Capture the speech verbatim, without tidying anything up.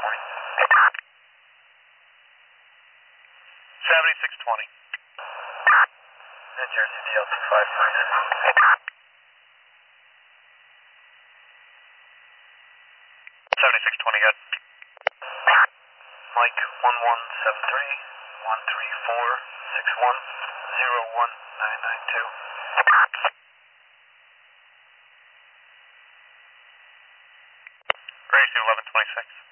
twenty. seventy-six twenty. New Jersey D L two five twenty-nine. seventy-six twenty, good. Mike one one seven three one three four six one zero one nine nine two. Gracie eleven twenty-six.